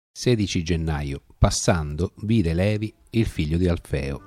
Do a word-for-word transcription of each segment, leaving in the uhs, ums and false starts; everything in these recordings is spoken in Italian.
sedici gennaio. Passando, vide Levi, il figlio di Alfeo.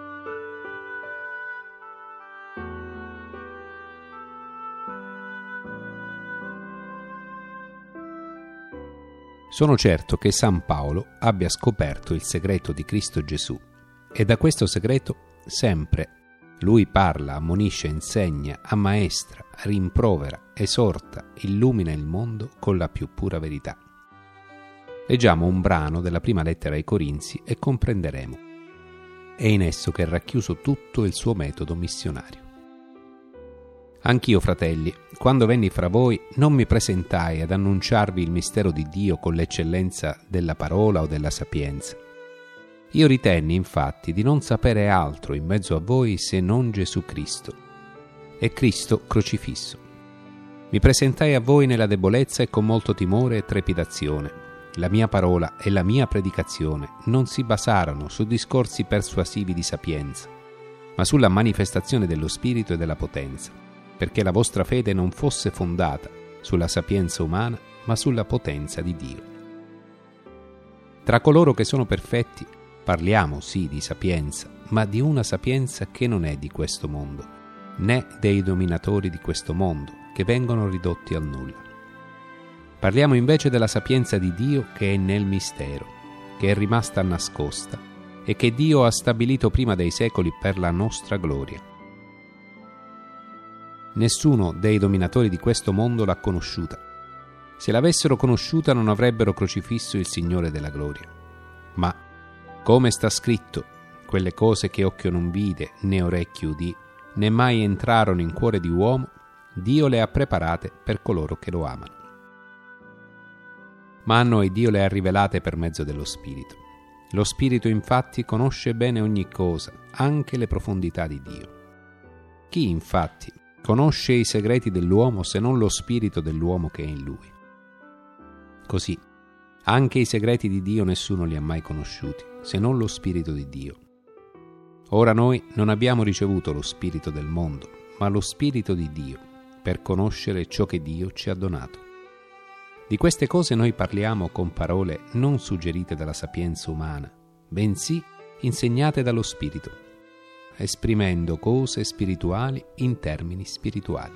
Sono certo che San Paolo abbia scoperto il segreto di Cristo Gesù e da questo segreto sempre lui parla, ammonisce, insegna, ammaestra, rimprovera, esorta, illumina il mondo con la più pura verità. Leggiamo un brano della prima lettera ai Corinzi e comprenderemo. È in esso che è racchiuso tutto il suo metodo missionario. Anch'io, fratelli, quando venni fra voi, non mi presentai ad annunciarvi il mistero di Dio con l'eccellenza della parola o della sapienza. Io ritenni, infatti, di non sapere altro in mezzo a voi se non Gesù Cristo e Cristo crocifisso. Mi presentai a voi nella debolezza e con molto timore e trepidazione. La mia parola e la mia predicazione non si basarono su discorsi persuasivi di sapienza, ma sulla manifestazione dello Spirito e della potenza, perché la vostra fede non fosse fondata sulla sapienza umana, ma sulla potenza di Dio. Tra coloro che sono perfetti parliamo sì di sapienza, ma di una sapienza che non è di questo mondo, né dei dominatori di questo mondo, che vengono ridotti al nulla. Parliamo invece della sapienza di Dio che è nel mistero, che è rimasta nascosta e che Dio ha stabilito prima dei secoli per la nostra gloria. Nessuno dei dominatori di questo mondo l'ha conosciuta. Se l'avessero conosciuta non avrebbero crocifisso il Signore della gloria. Ma, come sta scritto, quelle cose che occhio non vide, né orecchio udì, né mai entrarono in cuore di uomo, Dio le ha preparate per coloro che lo amano. Ma a noi Dio le ha rivelate per mezzo dello Spirito. Lo Spirito infatti conosce bene ogni cosa, anche le profondità di Dio. Chi infatti conosce i segreti dell'uomo se non lo Spirito dell'uomo che è in lui? Così, anche i segreti di Dio nessuno li ha mai conosciuti, se non lo Spirito di Dio. Ora noi non abbiamo ricevuto lo Spirito del mondo, ma lo Spirito di Dio, per conoscere ciò che Dio ci ha donato. Di queste cose noi parliamo con parole non suggerite dalla sapienza umana, bensì insegnate dallo Spirito, esprimendo cose spirituali in termini spirituali.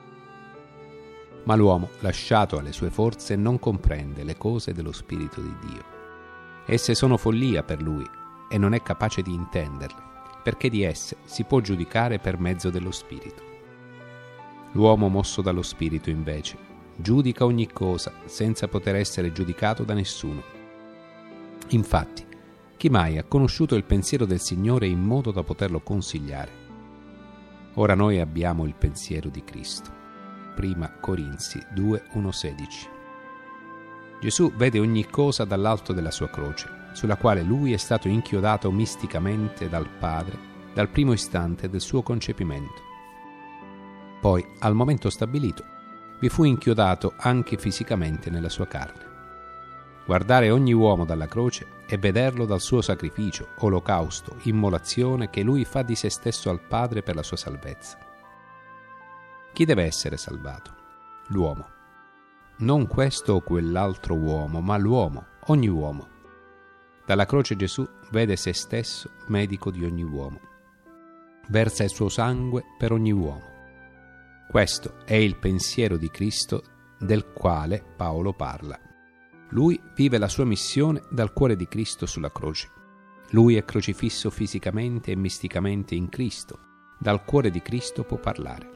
Ma l'uomo, lasciato alle sue forze, non comprende le cose dello Spirito di Dio. Esse sono follia per lui e non è capace di intenderle, perché di esse si può giudicare per mezzo dello Spirito. L'uomo mosso dallo Spirito, invece, giudica ogni cosa senza poter essere giudicato da nessuno. Infatti, chi mai ha conosciuto il pensiero del Signore in modo da poterlo consigliare? Ora noi abbiamo il pensiero di Cristo. Prima Corinzi due, uno sedici. Gesù vede ogni cosa dall'alto della sua croce, sulla quale lui è stato inchiodato misticamente dal Padre dal primo istante del suo concepimento. Poi, al momento stabilito, vi fu inchiodato anche fisicamente nella sua carne. Guardare ogni uomo dalla croce e vederlo dal suo sacrificio, olocausto, immolazione che lui fa di se stesso al Padre per la sua salvezza. Chi deve essere salvato? L'uomo. Non questo o quell'altro uomo, ma l'uomo, ogni uomo. Dalla croce Gesù vede se stesso medico di ogni uomo. Versa il suo sangue per ogni uomo. Questo è il pensiero di Cristo del quale Paolo parla. Lui vive la sua missione dal cuore di Cristo sulla croce. Lui è crocifisso fisicamente e misticamente in Cristo. Dal cuore di Cristo può parlare.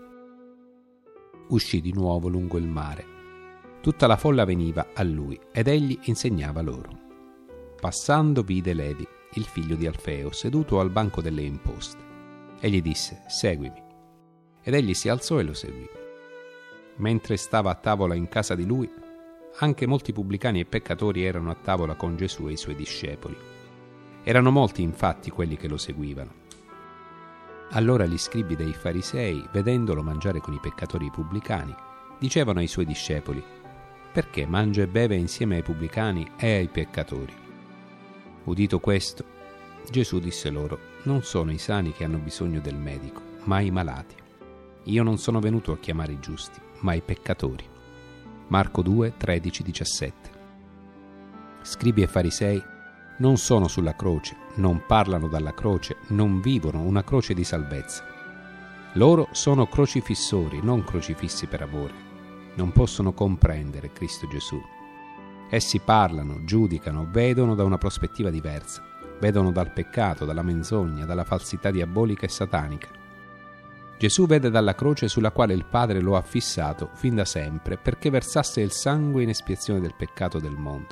Uscì di nuovo lungo il mare. Tutta la folla veniva a lui ed egli insegnava loro. Passando vide Levi, il figlio di Alfeo, seduto al banco delle imposte. Egli disse: «Seguimi». Ed egli si alzò e lo seguì. Mentre stava a tavola in casa di lui, anche molti pubblicani e peccatori erano a tavola con Gesù e i suoi discepoli. Erano molti infatti quelli che lo seguivano. Allora gli scribi dei farisei, vedendolo mangiare con i peccatori e i pubblicani, dicevano ai suoi discepoli: «Perché mangia e beve insieme ai pubblicani e ai peccatori?» Udito questo, Gesù disse loro: «Non sono i sani che hanno bisogno del medico, ma i malati. Io non sono venuto a chiamare i giusti, ma i peccatori». Marco due, tredici, diciassette. Scribi e farisei non sono sulla croce, non parlano dalla croce, non vivono una croce di salvezza. Loro sono crocifissori, non crocifissi per amore. Non possono comprendere Cristo Gesù. Essi parlano, giudicano, vedono da una prospettiva diversa. Vedono dal peccato, dalla menzogna, dalla falsità diabolica e satanica. Gesù vede dalla croce sulla quale il Padre lo ha fissato fin da sempre perché versasse il sangue in espiazione del peccato del mondo.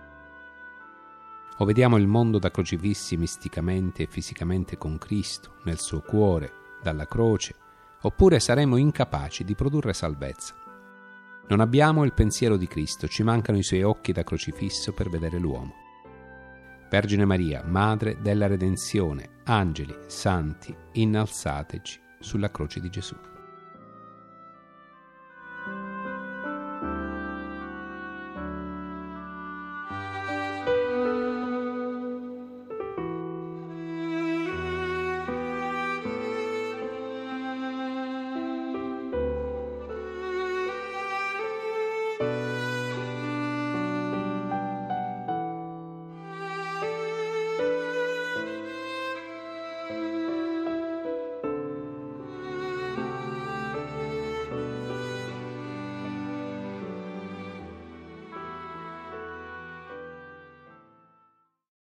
O vediamo il mondo da crocifissi misticamente e fisicamente con Cristo, nel suo cuore, dalla croce, oppure saremo incapaci di produrre salvezza. Non abbiamo il pensiero di Cristo, ci mancano i suoi occhi da crocifisso per vedere l'uomo. Vergine Maria, Madre della Redenzione, angeli, santi, innalzateci sulla croce di Gesù.